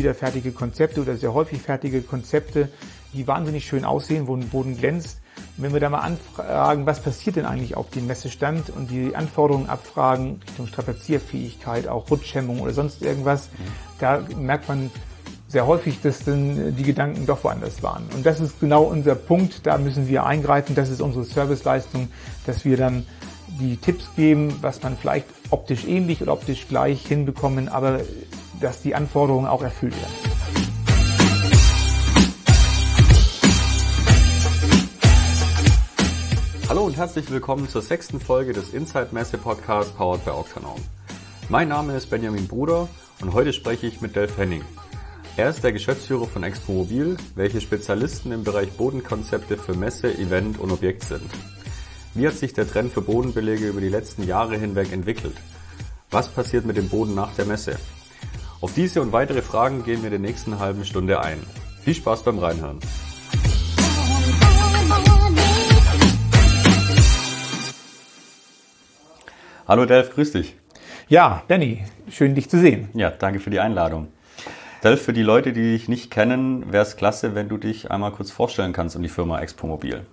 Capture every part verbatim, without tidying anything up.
wieder fertige Konzepte oder sehr häufig fertige Konzepte, die wahnsinnig schön aussehen, wo ein Boden glänzt. Und wenn wir da mal anfragen, was passiert denn eigentlich auf dem Messestand und die Anforderungen abfragen, Richtung Strapazierfähigkeit, auch Rutschhemmung oder sonst irgendwas, mhm. da merkt man sehr häufig, dass dann die Gedanken doch woanders waren. Und das ist genau unser Punkt, da müssen wir eingreifen, das ist unsere Serviceleistung, dass wir dann die Tipps geben, was man vielleicht optisch ähnlich oder optisch gleich hinbekommen, aber dass die Anforderungen auch erfüllt werden. Hallo und herzlich willkommen zur sechsten Folge des Inside Messe Podcasts powered by Octanorm. Mein Name ist Benjamin Bruder und heute spreche ich mit Delf Henning. Er ist der Geschäftsführer von Expomobil, welche Spezialisten im Bereich Bodenkonzepte für Messe, Event und Objekt sind. Wie hat sich der Trend für Bodenbelege über die letzten Jahre hinweg entwickelt? Was passiert mit dem Boden nach der Messe? Auf diese und weitere Fragen gehen wir in der nächsten halben Stunde ein. Viel Spaß beim Reinhören. Hallo Delf, grüß dich. Ja, Danny, schön dich zu sehen. Ja, danke für die Einladung. Delf, für die Leute, die dich nicht kennen, wäre es klasse, wenn du dich einmal kurz vorstellen kannst und die Firma Expomobil.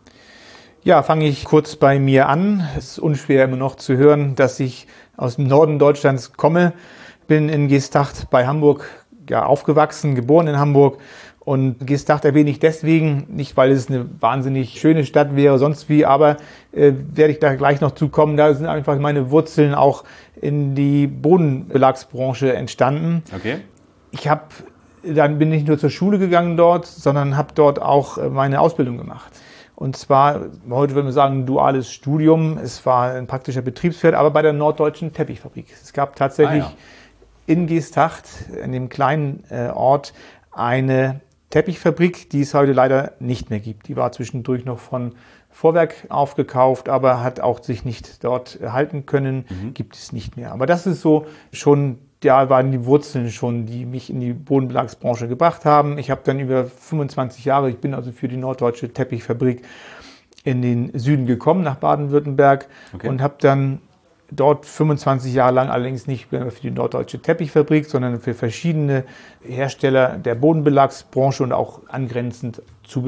Ja, fange ich kurz bei mir an. Es ist unschwer immer noch zu hören, dass ich aus dem Norden Deutschlands komme. Bin in Geesthacht bei Hamburg ja, aufgewachsen, geboren in Hamburg. Und Geesthacht erwähne ich deswegen, nicht weil es eine wahnsinnig schöne Stadt wäre, sonst wie, aber äh, werde ich da gleich noch zukommen. Da sind einfach meine Wurzeln auch in die Bodenbelagsbranche entstanden. Okay. Ich habe, dann bin ich nicht nur zur Schule gegangen dort, sondern habe dort auch meine Ausbildung gemacht. Und zwar, heute würden wir sagen, ein duales Studium. Es war ein praktischer Betriebswirt, aber bei der Norddeutschen Teppichfabrik. Es gab tatsächlich ah, ja. in Geesthacht, in dem kleinen äh, Ort, eine Teppichfabrik, die es heute leider nicht mehr gibt. Die war zwischendurch noch von Vorwerk aufgekauft, aber hat auch sich nicht dort halten können, mhm. gibt es nicht mehr. Aber das ist so schon, da waren die Wurzeln schon, die mich in die Bodenbelagsbranche gebracht haben. Ich habe dann über fünfundzwanzig Jahre, ich bin also für die Norddeutsche Teppichfabrik in den Süden gekommen, nach Baden-Württemberg, okay. und habe dann dort fünfundzwanzig Jahre lang, allerdings nicht mehr für die Norddeutsche Teppichfabrik, sondern für verschiedene Hersteller der Bodenbelagsbranche und auch angrenzend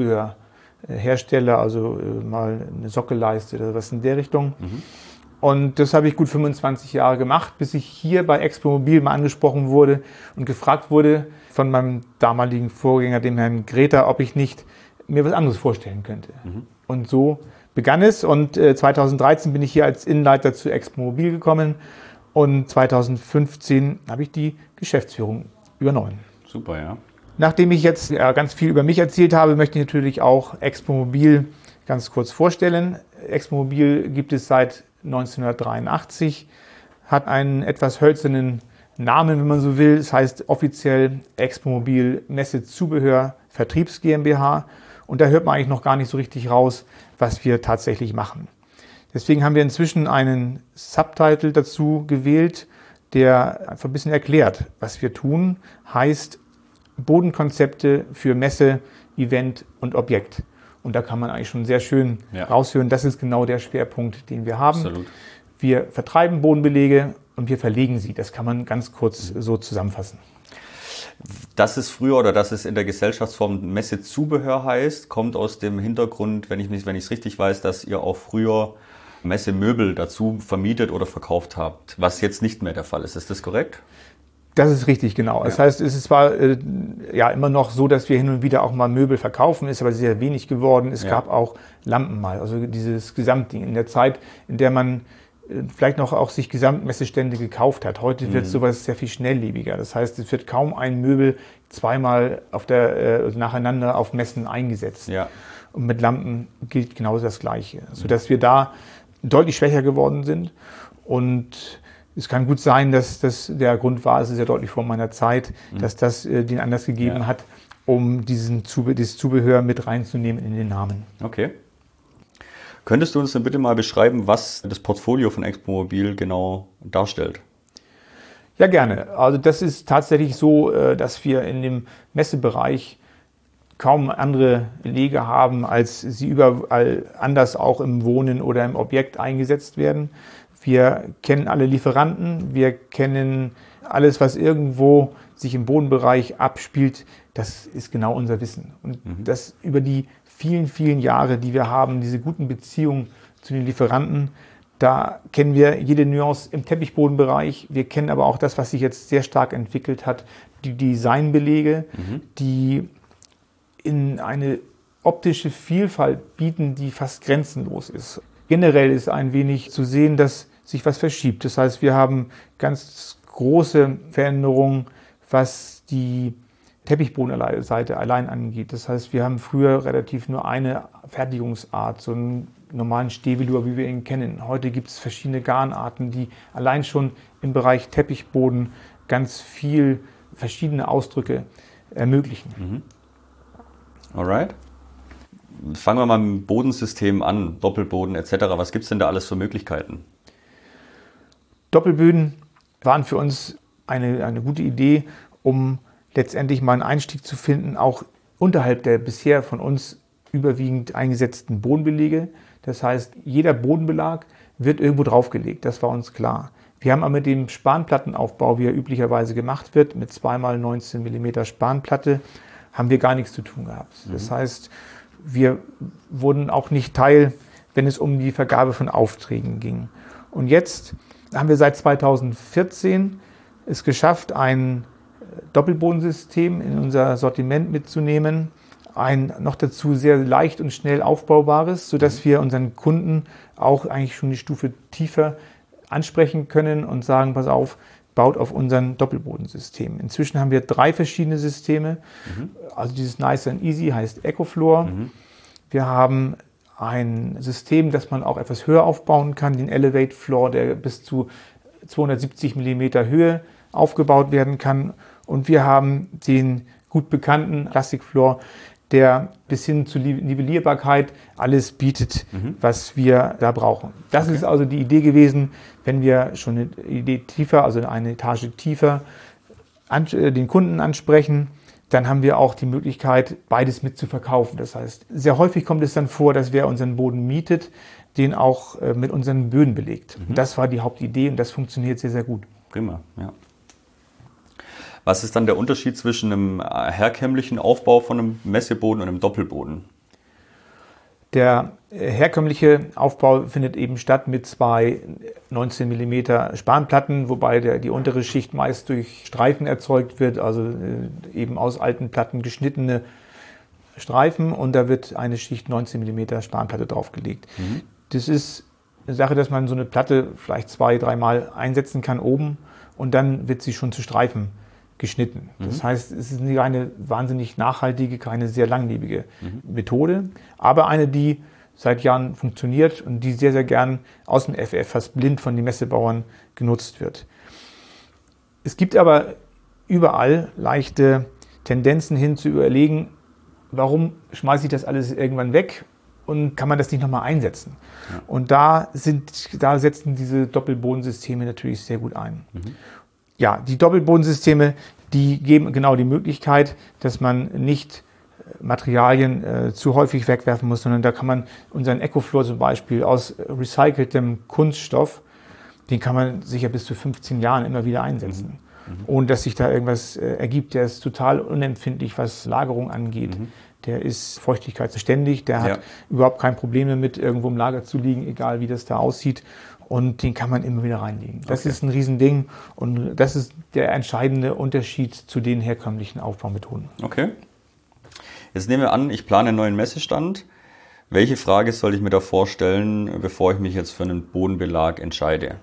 Zubehörhersteller, also mal eine Sockelleiste oder was in der Richtung. Mhm. Und das habe ich gut fünfundzwanzig Jahre gemacht, bis ich hier bei Expomobil mal angesprochen wurde und gefragt wurde von meinem damaligen Vorgänger, dem Herrn Greta, ob ich nicht mir was anderes vorstellen könnte. Mhm. Und so begann es und äh, zweitausenddreizehn bin ich hier als Innenleiter zu Expomobil gekommen und zweitausendfünfzehn habe ich die Geschäftsführung übernommen. Super, ja. Nachdem ich jetzt ja, ganz viel über mich erzählt habe, möchte ich natürlich auch Expomobil ganz kurz vorstellen. Expomobil gibt es seit neunzehnhundertdreiundachtzig, hat einen etwas hölzernen Namen, wenn man so will. Es heißt offiziell Expomobil Messe Zubehör Vertriebs GmbH. Und da hört man eigentlich noch gar nicht so richtig raus, was wir tatsächlich machen. Deswegen haben wir inzwischen einen Subtitle dazu gewählt, der einfach ein bisschen erklärt, was wir tun. Heißt Bodenkonzepte für Messe, Event und Objekt. Und da kann man eigentlich schon sehr schön ja. raushören, das ist genau der Schwerpunkt, den wir haben. Absolut. Wir vertreiben Bodenbelege und wir verlegen sie. Das kann man ganz kurz so zusammenfassen. Dass es früher oder dass es in der Gesellschaftsform Messezubehör heißt, kommt aus dem Hintergrund, wenn ich nicht, wenn ich es richtig weiß, dass ihr auch früher Messemöbel dazu vermietet oder verkauft habt, was jetzt nicht mehr der Fall ist. Ist das korrekt? Das ist richtig, genau. Ja. Das heißt, es ist zwar äh, ja immer noch so, dass wir hin und wieder auch mal Möbel verkaufen, ist aber sehr wenig geworden. Es ja. gab auch Lampen mal, also dieses Gesamtding. In der Zeit, in der man äh, vielleicht noch auch sich Gesamtmessestände gekauft hat. Heute mhm. wird sowas sehr viel schnelllebiger. Das heißt, es wird kaum ein Möbel zweimal auf der, äh, nacheinander auf Messen eingesetzt. Ja. Und mit Lampen gilt genauso das Gleiche. Sodass wir da deutlich schwächer geworden sind. Und es kann gut sein, dass das der Grund war, es ist ja deutlich vor meiner Zeit, mhm. dass das äh, den Anlass gegeben ja. hat, um diesen Zube- dieses Zubehör mit reinzunehmen in den Namen. Okay. Könntest du uns dann bitte mal beschreiben, was das Portfolio von Expomobil genau darstellt? Ja, gerne. Also das ist tatsächlich so, dass wir in dem Messebereich kaum andere Belege haben, als sie überall anders auch im Wohnen oder im Objekt eingesetzt werden. Wir kennen alle Lieferanten, wir kennen alles, was irgendwo sich im Bodenbereich abspielt. Das ist genau unser Wissen. Und mhm. das über die vielen, vielen Jahre, die wir haben, diese guten Beziehungen zu den Lieferanten, da kennen wir jede Nuance im Teppichbodenbereich. Wir kennen aber auch das, was sich jetzt sehr stark entwickelt hat, die Designbelege, mhm. die in eine optische Vielfalt bieten, die fast grenzenlos ist. Generell ist ein wenig zu sehen, dass sich was verschiebt. Das heißt, wir haben ganz große Veränderungen, was die Teppichbodenseite allein angeht. Das heißt, wir haben früher relativ nur eine Fertigungsart, so einen normalen Stehvelour, wie wir ihn kennen. Heute gibt es verschiedene Garnarten, die allein schon im Bereich Teppichboden ganz viel verschiedene Ausdrücke ermöglichen. Mhm. Alright. Fangen wir mal mit dem Bodensystem an, Doppelboden et cetera. Was gibt es denn da alles für Möglichkeiten? Doppelböden waren für uns eine, eine gute Idee, um letztendlich mal einen Einstieg zu finden, auch unterhalb der bisher von uns überwiegend eingesetzten Bodenbelege. Das heißt, jeder Bodenbelag wird irgendwo draufgelegt, das war uns klar. Wir haben aber mit dem Spanplattenaufbau, wie er üblicherweise gemacht wird, mit zwei mal neunzehn Millimeter Spanplatte, haben wir gar nichts zu tun gehabt. Mhm. Das heißt, wir wurden auch nicht Teil, wenn es um die Vergabe von Aufträgen ging. Und jetzt haben wir seit zweitausendvierzehn es geschafft, ein Doppelbodensystem in unser Sortiment mitzunehmen. Ein noch dazu sehr leicht und schnell aufbaubares, sodass wir unseren Kunden auch eigentlich schon die Stufe tiefer ansprechen können und sagen, pass auf, baut auf unseren Doppelbodensystem. Inzwischen haben wir drei verschiedene Systeme. Mhm. Also dieses Nice and Easy heißt EcoFloor. Mhm. Wir haben ein System, das man auch etwas höher aufbauen kann, den Elevate Floor, der bis zu zweihundertsiebzig Millimeter Höhe aufgebaut werden kann. Und wir haben den gut bekannten Classic Floor, der bis hin zur Nivellierbarkeit alles bietet, mhm. was wir da brauchen. Das okay. ist also die Idee gewesen, wenn wir schon eine Idee tiefer, also eine Etage tiefer, an, den Kunden ansprechen, dann haben wir auch die Möglichkeit, beides mit zu verkaufen. Das heißt, sehr häufig kommt es dann vor, dass wer unseren Boden mietet, den auch mit unseren Böden belegt. Mhm. Das war die Hauptidee und das funktioniert sehr, sehr gut. Prima, ja. Was ist dann der Unterschied zwischen einem herkömmlichen Aufbau von einem Messeboden und einem Doppelboden? Der herkömmliche Aufbau findet eben statt mit zwei neunzehn Millimeter Spanplatten, wobei der, die untere Schicht meist durch Streifen erzeugt wird, also eben aus alten Platten geschnittene Streifen, und da wird eine Schicht neunzehn Millimeter Spanplatte draufgelegt. Mhm. Das ist eine Sache, dass man so eine Platte vielleicht zwei, dreimal einsetzen kann oben und dann wird sie schon zu Streifen geschnitten. Mhm. Das heißt, es ist eine wahnsinnig nachhaltige, keine sehr langlebige mhm. Methode, aber eine, die seit Jahren funktioniert und die sehr, sehr gern aus dem F F fast blind von den Messebauern genutzt wird. Es gibt aber überall leichte Tendenzen hin zu überlegen, warum schmeiße ich das alles irgendwann weg und kann man das nicht nochmal einsetzen? Ja. Und da, sind, da setzen diese Doppelbodensysteme natürlich sehr gut ein. Mhm. Ja, die Doppelbodensysteme, die geben genau die Möglichkeit, dass man nicht Materialien äh, zu häufig wegwerfen muss, sondern da kann man unseren EcoFloor zum Beispiel aus recyceltem Kunststoff, den kann man sicher bis zu fünfzehn Jahren immer wieder einsetzen, mhm. Mhm. ohne dass sich da irgendwas äh, ergibt. Der ist total unempfindlich, was Lagerung angeht. Mhm. Der ist feuchtigkeitsbeständig, der hat ja. überhaupt kein Problem damit, irgendwo im Lager zu liegen, egal wie das da aussieht. Und den kann man immer wieder reinlegen. Das okay. ist ein Riesending und das ist der entscheidende Unterschied zu den herkömmlichen Aufbaumethoden. Okay. Jetzt nehmen wir an, ich plane einen neuen Messestand. Welche Frage soll ich mir da vorstellen, bevor ich mich jetzt für einen Bodenbelag entscheide?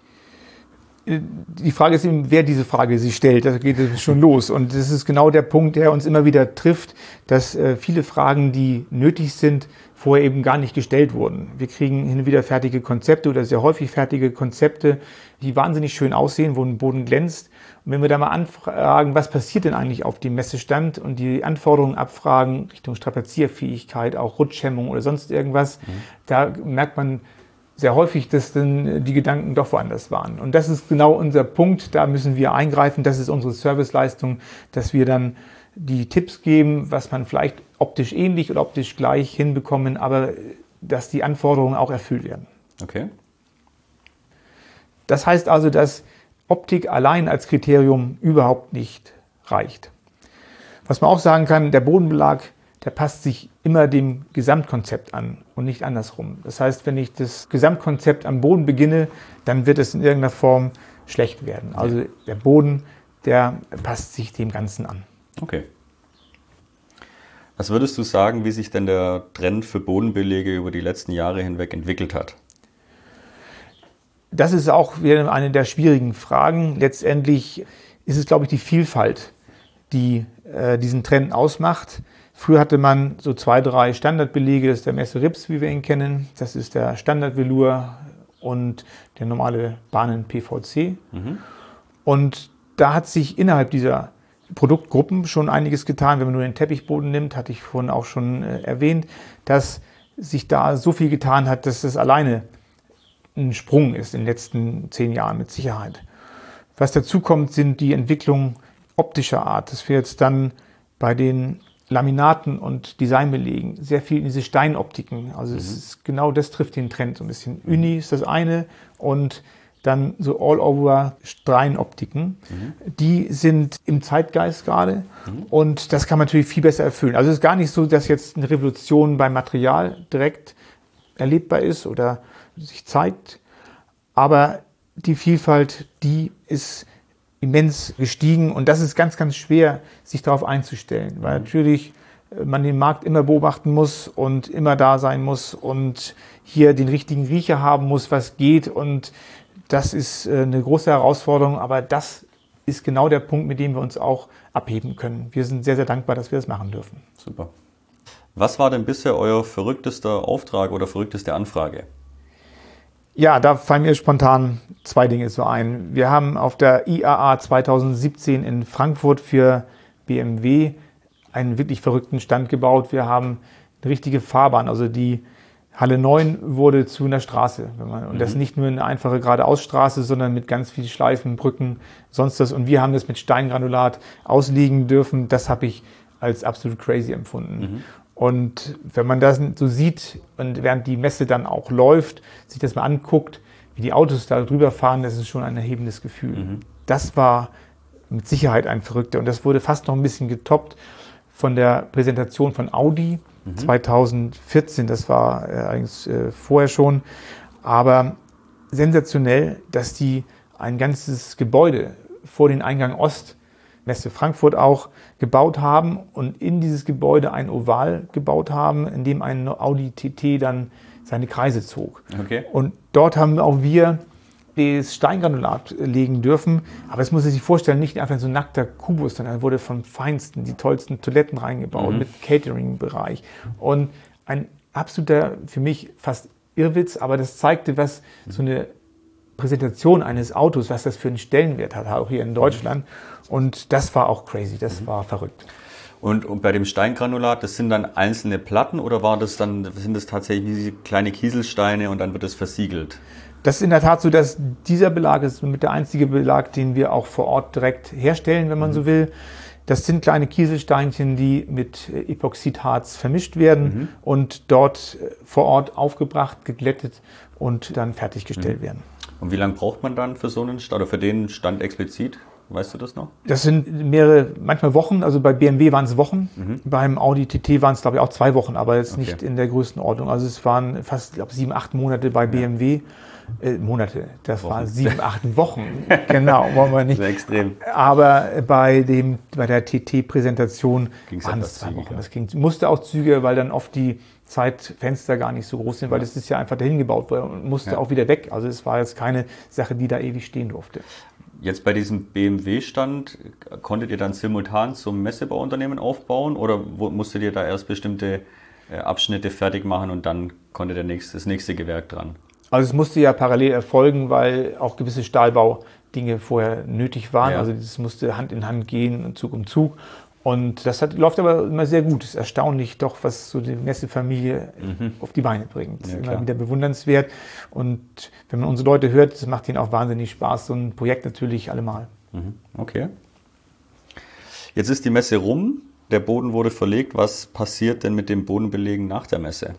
Die Frage ist eben, wer diese Frage sich stellt. Da geht es schon los. Und das ist genau der Punkt, der uns immer wieder trifft, dass viele Fragen, die nötig sind, vorher eben gar nicht gestellt wurden. Wir kriegen hin und wieder fertige Konzepte oder sehr häufig fertige Konzepte, die wahnsinnig schön aussehen, wo ein Boden glänzt. Und wenn wir da mal anfragen, was passiert denn eigentlich auf dem Messestand und die Anforderungen abfragen Richtung Strapazierfähigkeit, auch Rutschhemmung oder sonst irgendwas, mhm. da merkt man sehr häufig, dass dann die Gedanken doch woanders waren. Und das ist genau unser Punkt, da müssen wir eingreifen, das ist unsere Serviceleistung, dass wir dann die Tipps geben, was man vielleicht optisch ähnlich oder optisch gleich hinbekommen, aber dass die Anforderungen auch erfüllt werden. Okay. Das heißt also, dass Optik allein als Kriterium überhaupt nicht reicht. Was man auch sagen kann, der Bodenbelag, der passt sich immer dem Gesamtkonzept an und nicht andersrum. Das heißt, wenn ich das Gesamtkonzept am Boden beginne, dann wird es in irgendeiner Form schlecht werden. Also der Boden, der passt sich dem Ganzen an. Okay. Was würdest du sagen, wie sich denn der Trend für Bodenbelege über die letzten Jahre hinweg entwickelt hat? Das ist auch wieder eine der schwierigen Fragen. Letztendlich ist es, glaube ich, die Vielfalt, die äh, diesen Trend ausmacht. Früher hatte man so zwei, drei Standardbelege. Das ist der Messe Rips, wie wir ihn kennen. Das ist der Standardvelour und der normale Bahnen-P V C. Mhm. Und da hat sich innerhalb dieser Produktgruppen schon einiges getan. Wenn man nur den Teppichboden nimmt, hatte ich vorhin auch schon äh, erwähnt, dass sich da so viel getan hat, dass das alleine ein Sprung ist in den letzten zehn Jahren mit Sicherheit. Was dazu kommt, sind die Entwicklungen optischer Art, dass wir jetzt dann bei den Laminaten und Designbelegen sehr viel in diese Steinoptiken, also es ist, genau das trifft den Trend so ein bisschen. Uni ist das eine und dann so all-over Steinoptiken, mhm. die sind im Zeitgeist gerade mhm. und das kann man natürlich viel besser erfüllen. Also es ist gar nicht so, dass jetzt eine Revolution beim Material direkt erlebbar ist oder sich zeigt, aber die Vielfalt, die ist immens gestiegen und das ist ganz, ganz schwer, sich darauf einzustellen, weil natürlich man den Markt immer beobachten muss und immer da sein muss und hier den richtigen Riecher haben muss, was geht und das ist eine große Herausforderung, aber das ist genau der Punkt, mit dem wir uns auch abheben können. Wir sind sehr, sehr dankbar, dass wir das machen dürfen. Super. Was war denn bisher euer verrücktester Auftrag oder verrückteste Anfrage? Ja, da fallen mir spontan zwei Dinge so ein. Wir haben auf der I A A zwanzig siebzehn in Frankfurt für B M W einen wirklich verrückten Stand gebaut. Wir haben eine richtige Fahrbahn, also die Halle neun wurde zu einer Straße. Wenn man, und das nicht nur eine einfache geradeausstraße, sondern mit ganz vielen Schleifen, Brücken, sonst das. Und wir haben das mit Steingranulat auslegen dürfen. Das habe ich als absolut crazy empfunden. Mhm. Und wenn man das so sieht und während die Messe dann auch läuft, sich das mal anguckt, wie die Autos da drüber fahren, das ist schon ein erhebendes Gefühl. Mhm. Das war mit Sicherheit ein verrückter. Und das wurde fast noch ein bisschen getoppt von der Präsentation von Audi mhm. zwanzig vierzehn. Das war äh, eigentlich äh, vorher schon. Aber sensationell, dass die ein ganzes Gebäude vor den Eingang Ost, Messe Frankfurt auch, gebaut haben und in dieses Gebäude ein Oval gebaut haben, in dem ein Audi T T dann seine Kreise zog. Okay. Und dort haben auch wir das Steingranulat legen dürfen. Aber es muss man sich vorstellen, nicht einfach so ein nackter Kubus, sondern wurde vom Feinsten, die tollsten Toiletten reingebaut, mhm. mit Catering-Bereich. Und ein absoluter, für mich fast Irrwitz, aber das zeigte, was so eine Präsentation eines Autos, was das für einen Stellenwert hat, auch hier in Deutschland. Und das war auch crazy, das mhm. war verrückt. Und, und bei dem Steingranulat, das sind dann einzelne Platten oder war das dann, sind das tatsächlich wie kleine Kieselsteine und dann wird es versiegelt? Das ist in der Tat so, dass dieser Belag ist mit der einzige Belag, den wir auch vor Ort direkt herstellen, wenn man mhm. so will. Das sind kleine Kieselsteinchen, die mit Epoxidharz vermischt werden mhm. und dort vor Ort aufgebracht, geglättet und dann fertiggestellt mhm. werden. Und wie lange braucht man dann für so einen Stand oder für den Stand explizit? Weißt du das noch? Das sind mehrere, manchmal Wochen. Also bei B M W waren es Wochen. Mhm. Beim Audi T T waren es, glaube ich, auch zwei Wochen, aber jetzt okay. nicht in der Größenordnung. Also es waren fast, glaube ich, sieben, acht Monate bei ja. B M W. Äh, Monate, das Wochen. waren sieben, acht Wochen. Genau, wollen wir nicht. Sehr extrem. Aber bei, dem, bei der T T-Präsentation waren es zwei Wochen. Das ging, musste auch zügiger, weil dann oft die Zeitfenster gar nicht so groß sind, weil das ist ja einfach dahin gebaut worden und musste ja. auch wieder weg. Also es war jetzt keine Sache, die da ewig stehen durfte. Jetzt bei diesem B M W-Stand, konntet ihr dann simultan zum Messebauunternehmen aufbauen oder musstet ihr da erst bestimmte Abschnitte fertig machen und dann konnte der nächste, das nächste Gewerk dran? Also es musste ja parallel erfolgen, weil auch gewisse Stahlbaudinge vorher nötig waren. Ja. Also das musste Hand in Hand gehen, Zug um Zug. Und das hat, läuft aber immer sehr gut. Es ist erstaunlich doch, was so die Messefamilie mhm. auf die Beine bringt. Ja, immer wieder bewundernswert. Und wenn man unsere Leute hört, das macht ihnen auch wahnsinnig Spaß. So ein Projekt natürlich allemal. Mhm. Okay. Jetzt ist die Messe rum. der Boden wurde verlegt. Was passiert denn mit den Bodenbelegen nach der Messe?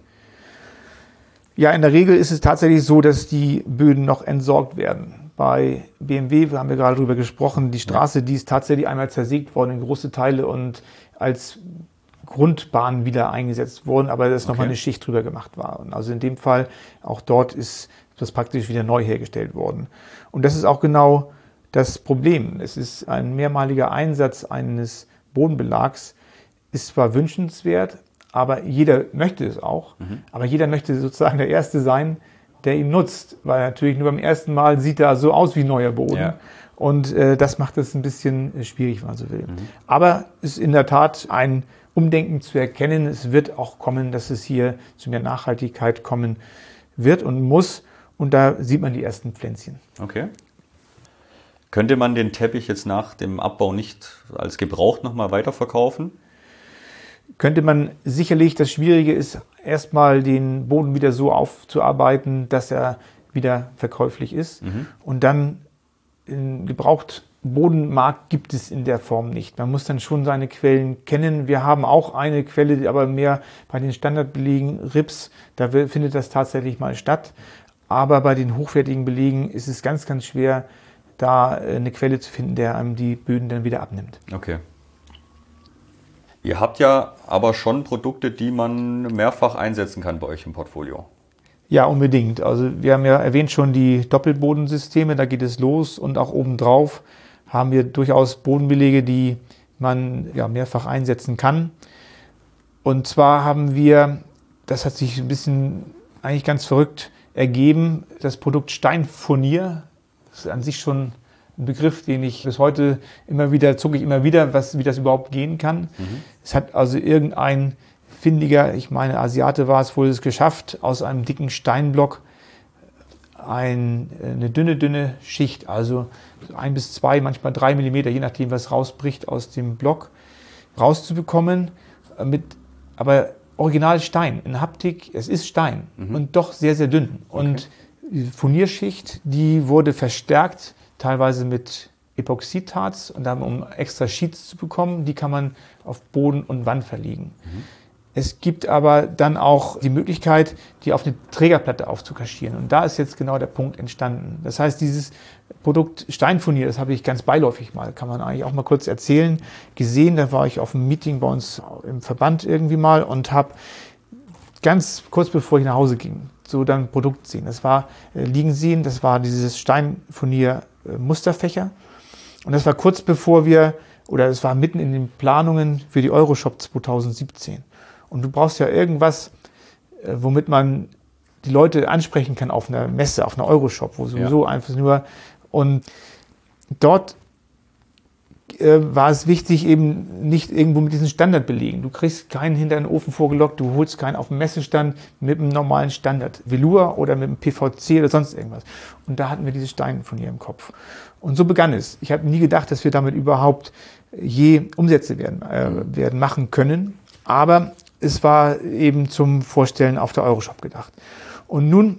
Ja, in der Regel ist es tatsächlich so, dass die Böden noch entsorgt werden. Bei B M W, wir haben ja gerade drüber gesprochen, die Straße, die ist tatsächlich einmal zersägt worden in große Teile und als Grundbahn wieder eingesetzt worden, aber dass Okay. nochmal eine Schicht drüber gemacht war. Und also in dem Fall, auch dort ist das praktisch wieder neu hergestellt worden. Und das ist auch genau das Problem. Es ist ein mehrmaliger Einsatz eines Bodenbelags, ist zwar wünschenswert, aber jeder möchte es auch. Mhm. Aber jeder möchte sozusagen der Erste sein, der ihn nutzt. Weil natürlich nur beim ersten Mal sieht er so aus wie neuer Boden. Ja. Und äh, das macht es ein bisschen äh, schwierig, wenn man so will. Mhm. Aber es ist in der Tat ein Umdenken zu erkennen. Es wird auch kommen, dass es hier zu mehr Nachhaltigkeit kommen wird und muss. Und da sieht man die ersten Pflänzchen. Okay. Könnte man den Teppich jetzt nach dem Abbau nicht als gebraucht nochmal weiterverkaufen? Könnte man sicherlich, das Schwierige ist, erstmal den Boden wieder so aufzuarbeiten, dass er wieder verkäuflich ist. Mhm. Und dann in Gebrauchtbodenmarkt gibt es in der Form nicht. Man muss dann schon seine Quellen kennen. Wir haben auch eine Quelle, die aber mehr bei den Standardbelegen, Rips, da will- findet das tatsächlich mal statt. Aber bei den hochwertigen Belegen ist es ganz, ganz schwer, da äh, eine Quelle zu finden, der einem die Böden dann wieder abnimmt. Okay. Ihr habt ja aber schon Produkte, die man mehrfach einsetzen kann bei euch im Portfolio. Ja, unbedingt. Also wir haben ja erwähnt schon die Doppelbodensysteme, da geht es los und auch obendrauf haben wir durchaus Bodenbelege, die man ja mehrfach einsetzen kann. Und zwar haben wir, das hat sich ein bisschen eigentlich ganz verrückt ergeben, das Produkt Steinfurnier. Das ist an sich schon ein Begriff, den ich bis heute immer wieder, zucke ich immer wieder, was, wie das überhaupt gehen kann. Mhm. Es hat also irgendein findiger, ich meine Asiate war es wohl, es geschafft, aus einem dicken Steinblock ein, eine dünne, dünne Schicht, also ein bis zwei, manchmal drei Millimeter, je nachdem, was rausbricht aus dem Block, rauszubekommen, mit aber original Stein, in Haptik, es ist Stein Mhm. und doch sehr, sehr dünn. Und die Furnierschicht, die wurde verstärkt, teilweise mit Epoxidharz, und dann, um extra Sheets zu bekommen, die kann man auf Boden und Wand verlegen. Mhm. Es gibt aber dann auch die Möglichkeit, die auf eine Trägerplatte aufzukaschieren. Und da ist jetzt genau der Punkt entstanden. Das heißt, dieses Produkt Steinfurnier, das habe ich ganz beiläufig mal, kann man eigentlich auch mal kurz erzählen, gesehen. Da war ich auf einem Meeting bei uns im Verband irgendwie mal und habe ganz kurz bevor ich nach Hause ging, so dann ein Produkt sehen. Das war äh, liegen sehen, das war dieses Steinfurnier äh, Musterfächer. Und das war kurz bevor wir, oder es war mitten in den Planungen für die Euroshop zwanzig siebzehn. Und du brauchst ja irgendwas, äh, womit man die Leute ansprechen kann auf einer Messe, auf einer Euroshop, wo sowieso Ja. einfach nur. Und dort äh, war es wichtig, eben nicht irgendwo mit diesen Standardbelegen. Du kriegst keinen hinter den Ofen vorgelockt, du holst keinen auf dem Messestand mit einem normalen Standard Velour oder mit einem P V C oder sonst irgendwas. Und da hatten wir diese Steinfurnier im Kopf. Und so begann es. Ich habe nie gedacht, dass wir damit überhaupt je Umsätze werden, äh, werden machen können. Aber es war eben zum Vorstellen auf der Euroshop gedacht. Und nun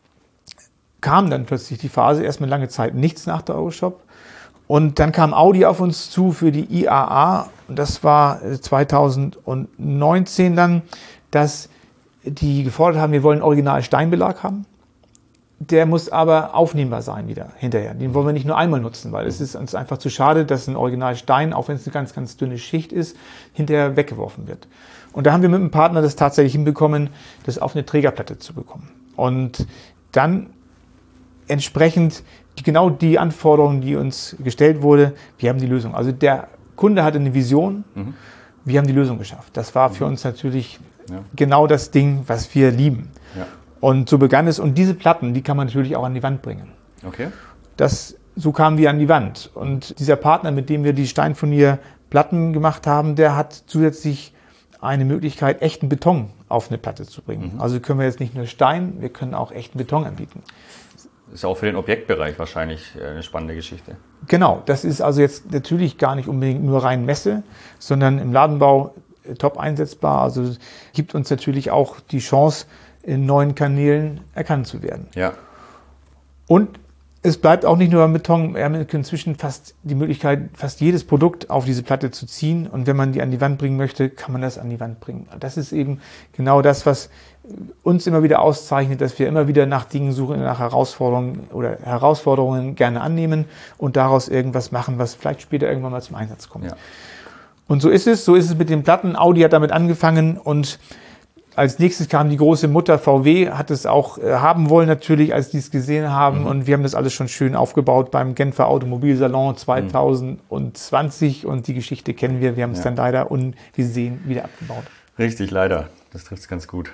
kam dann plötzlich die Phase, erstmal lange Zeit nichts nach der Euroshop. Und dann kam Audi auf uns zu für die I A A. Und das war zwanzig neunzehn dann, dass die gefordert haben, wir wollen original Steinbelag haben. Der muss aber aufnehmbar sein wieder hinterher. Den wollen wir nicht nur einmal nutzen, weil es ist uns einfach zu schade, dass ein Original Stein, auch wenn es eine ganz, ganz dünne Schicht ist, hinterher weggeworfen wird. Und da haben wir mit einem Partner das tatsächlich hinbekommen, das auf eine Trägerplatte zu bekommen. Und dann entsprechend die, genau die Anforderungen, die uns gestellt wurde, wir haben die Lösung. Also der Kunde hatte eine Vision, Mhm. wir haben die Lösung geschafft. Das war für uns natürlich Ja. genau das Ding, was wir lieben. Ja. Und so begann es. Und diese Platten, die kann man natürlich auch an die Wand bringen. Okay. Das, so kamen wir an die Wand. Und dieser Partner, mit dem wir die Steinfurnier-Platten gemacht haben, der hat zusätzlich eine Möglichkeit, echten Beton auf eine Platte zu bringen. Mhm. Also können wir jetzt nicht nur Stein, wir können auch echten Beton anbieten. Ist ja auch für den Objektbereich wahrscheinlich eine spannende Geschichte. Genau, das ist also jetzt natürlich gar nicht unbedingt nur rein Messe, sondern im Ladenbau top einsetzbar. Also gibt uns natürlich auch die Chance, in neuen Kanälen erkannt zu werden. Ja. Und Es bleibt auch nicht nur beim Beton. Wir haben inzwischen fast die Möglichkeit, fast jedes Produkt auf diese Platte zu ziehen. Und wenn man die an die Wand bringen möchte, kann man das an die Wand bringen. Das ist eben genau das, was uns immer wieder auszeichnet, dass wir immer wieder nach Dingen suchen, nach Herausforderungen oder Herausforderungen gerne annehmen und daraus irgendwas machen, was vielleicht später irgendwann mal zum Einsatz kommt. Ja. Und so ist es. So ist es mit den Platten. Audi hat damit angefangen und als nächstes kam die große Mutter V W, hat es auch äh, haben wollen natürlich, als die es gesehen haben. Mhm. Und wir haben das alles schon schön aufgebaut beim Genfer Automobilsalon zwanzig zwanzig. Mhm. Und die Geschichte kennen wir. Wir haben es ja. dann leider ungesehen wieder abgebaut. Richtig, leider. Das trifft es ganz gut.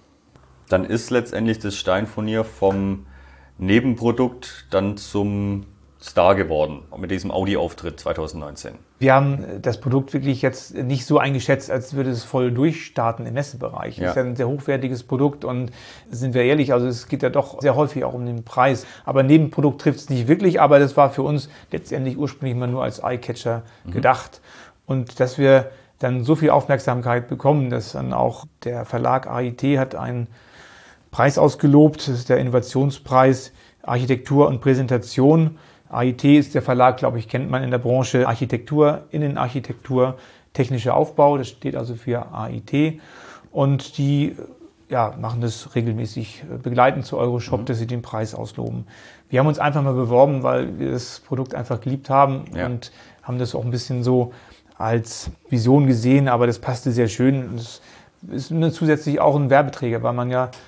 Dann ist letztendlich das Steinfurnier vom Nebenprodukt dann zum Star geworden mit diesem Audi-Auftritt zwanzig neunzehn. Wir haben das Produkt wirklich jetzt nicht so eingeschätzt, als würde es voll durchstarten im Messebereich. Ja. Es ist ja ein sehr hochwertiges Produkt und sind wir ehrlich, also es geht ja doch sehr häufig auch um den Preis. Aber Nebenprodukt trifft es nicht wirklich, aber das war für uns letztendlich ursprünglich mal nur als Eyecatcher mhm. gedacht. Und dass wir dann so viel Aufmerksamkeit bekommen, dass dann auch der Verlag A I T hat einen Preis ausgelobt, das ist der Innovationspreis Architektur und Präsentation. A I T ist der Verlag, glaube ich, kennt man in der Branche. Architektur, Innenarchitektur, technischer Aufbau, das steht also für A I T. Und die ja, machen das regelmäßig, begleiten zu Euroshop, mhm. dass sie den Preis ausloben. Wir haben uns einfach mal beworben, weil wir das Produkt einfach geliebt haben ja. und haben das auch ein bisschen so als Vision gesehen, aber das passte sehr schön. Das ist zusätzlich auch ein Werbeträger, weil man ja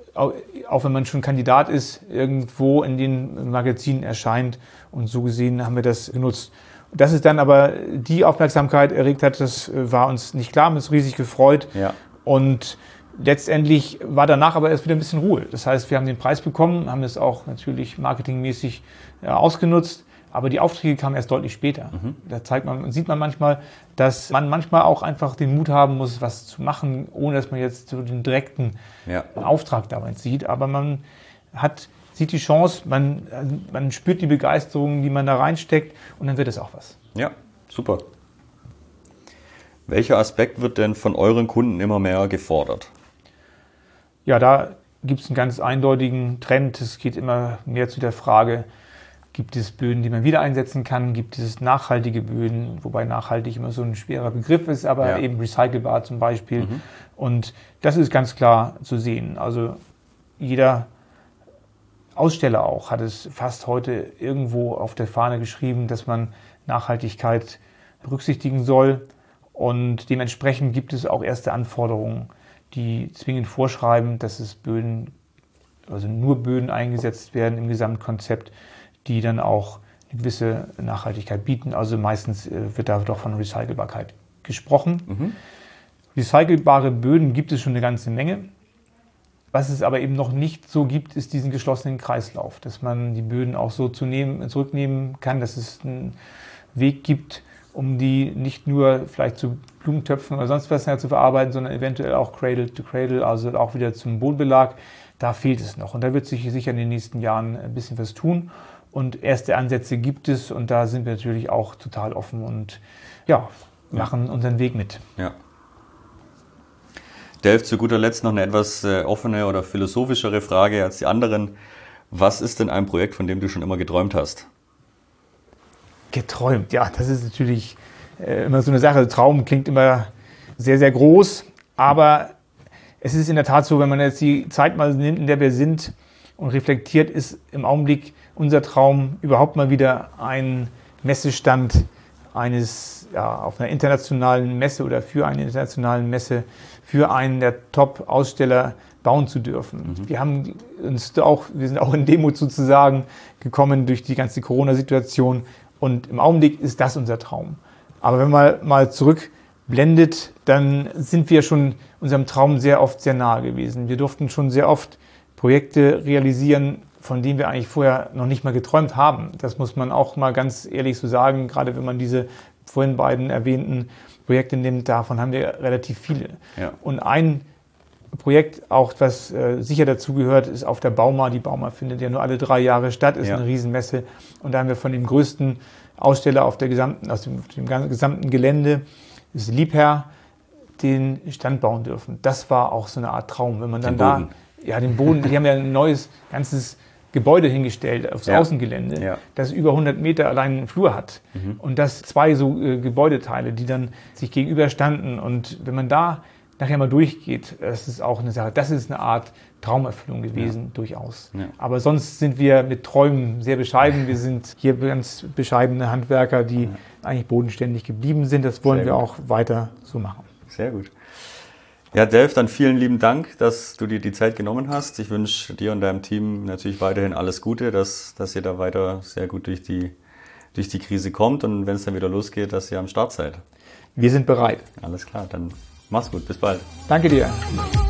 auch wenn man schon Kandidat ist, irgendwo in den Magazinen erscheint. Und so gesehen haben wir das genutzt. Dass es dann aber die Aufmerksamkeit erregt hat, das war uns nicht klar, haben uns riesig gefreut. Ja. Und letztendlich war danach aber erst wieder ein bisschen Ruhe. Das heißt, wir haben den Preis bekommen, haben das auch natürlich marketingmäßig ausgenutzt. Aber die Aufträge kamen erst deutlich später. Mhm. Da zeigt man, sieht man manchmal, dass man manchmal auch einfach den Mut haben muss, was zu machen, ohne dass man jetzt so den direkten ja. Auftrag dabei sieht. Aber man hat, sieht die Chance, man, man spürt die Begeisterung, die man da reinsteckt und dann wird es auch was. Ja, super. Welcher Aspekt wird denn von euren Kunden immer mehr gefordert? Ja, da gibt es einen ganz eindeutigen Trend. Es geht immer mehr zu der Frage, gibt es Böden, die man wieder einsetzen kann? Gibt es nachhaltige Böden? Wobei nachhaltig immer so ein schwerer Begriff ist, aber ja. eben recycelbar zum Beispiel. Mhm. Und das ist ganz klar zu sehen. Also jeder Aussteller auch hat es fast heute irgendwo auf der Fahne geschrieben, dass man Nachhaltigkeit berücksichtigen soll. Und dementsprechend gibt es auch erste Anforderungen, die zwingend vorschreiben, dass es Böden, also nur Böden eingesetzt werden im Gesamtkonzept, die dann auch eine gewisse Nachhaltigkeit bieten. Also meistens äh, wird da doch von Recycelbarkeit gesprochen. Mhm. Recycelbare Böden gibt es schon eine ganze Menge. Was es aber eben noch nicht so gibt, ist diesen geschlossenen Kreislauf, dass man die Böden auch so zu nehmen, zurücknehmen kann, dass es einen Weg gibt, um die nicht nur vielleicht zu Blumentöpfen oder sonst was zu verarbeiten, sondern eventuell auch Cradle to Cradle, also auch wieder zum Bodenbelag. Da fehlt es noch und da wird sich sicher in den nächsten Jahren ein bisschen was tun. Und erste Ansätze gibt es und da sind wir natürlich auch total offen und ja, machen ja. unseren Weg mit. Ja. Delf, zu guter Letzt noch eine etwas äh, offene oder philosophischere Frage als die anderen. Was ist denn ein Projekt, von dem du schon immer geträumt hast? Geträumt, ja, das ist natürlich äh, immer so eine Sache. Traum klingt immer sehr, sehr groß, aber es ist in der Tat so, wenn man jetzt die Zeit mal nimmt, in der wir sind und reflektiert, ist im Augenblick unser Traum, überhaupt mal wieder einen Messestand eines, ja, auf einer internationalen Messe oder für eine internationale Messe, für einen der Top-Aussteller bauen zu dürfen. Mhm. Wir haben uns auch, wir sind auch in Demut sozusagen gekommen durch die ganze Corona-Situation und im Augenblick ist das unser Traum. Aber wenn man mal zurückblendet, dann sind wir schon unserem Traum sehr oft sehr nahe gewesen. Wir durften schon sehr oft Projekte realisieren, von denen wir eigentlich vorher noch nicht mal geträumt haben. Das muss man auch mal ganz ehrlich so sagen, gerade wenn man diese vorhin beiden erwähnten Projekte nimmt, davon haben wir relativ viele. Ja. Und ein Projekt, auch was äh, sicher dazugehört, ist auf der Bauma. Die Bauma findet ja nur alle drei Jahre statt, ist ja. eine Riesenmesse. Und da haben wir von dem größten Aussteller auf der gesamten, aus dem, dem gesamten Gelände, das ist Liebherr, den Stand bauen dürfen. Das war auch so eine Art Traum, wenn man dann da, ja, den Boden, die haben ja ein neues, ganzes Gebäude hingestellt aufs Ja. Außengelände, Ja. das über hundert Meter allein einen Flur hat. Mhm. Und das zwei so äh, Gebäudeteile, die dann sich gegenüberstanden. Und wenn man da nachher mal durchgeht, das ist auch eine Sache, das ist eine Art Traumerfüllung gewesen, Ja. durchaus. Ja. Aber sonst sind wir mit Träumen sehr bescheiden. Wir sind hier ganz bescheidene Handwerker, die Ja. eigentlich bodenständig geblieben sind. Das wollen Sehr wir gut. auch weiter so machen. Sehr gut. Ja, Delf, dann vielen lieben Dank, dass du dir die Zeit genommen hast. Ich wünsche dir und deinem Team natürlich weiterhin alles Gute, dass, dass ihr da weiter sehr gut durch die, durch die Krise kommt und wenn es dann wieder losgeht, dass ihr am Start seid. Wir sind bereit. Alles klar, dann mach's gut, bis bald. Danke dir.